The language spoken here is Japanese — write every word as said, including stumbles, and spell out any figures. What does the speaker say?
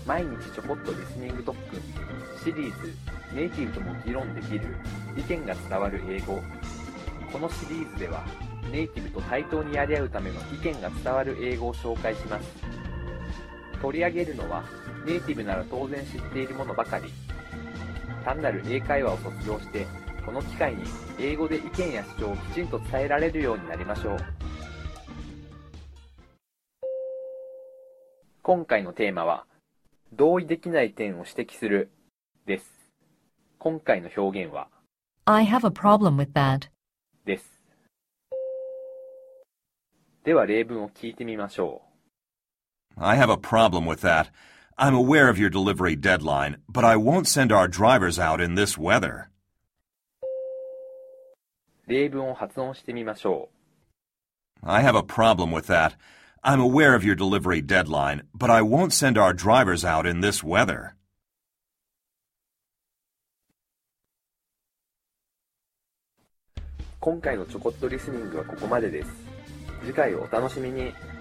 毎日ちょこっとリスニング特訓シリーズネイティブとも議論できる意見が伝わる英語。このシリーズではネイティブと対等にやり合うための意見が伝わる英語を紹介します。取り上げるのはネイティブなら当然知っているものばかり。単なる英会話を卒業してこの機会に英語で意見や主張をきちんと伝えられるようになりましょう。今回のテーマは同意できない点を指摘するです。今回の表現は I have a problem with that です。では例文を聞いてみましょう。I have a problem with that. I'm aware of your delivery deadline, but I won't send our drivers out in this weather. 例文を発音してみましょう。I have a problem with that.I'm aware of your delivery deadline, but I won't send our drivers out in this weather. 今回のちょこっとリスニングはここまでです。次回をお楽しみに。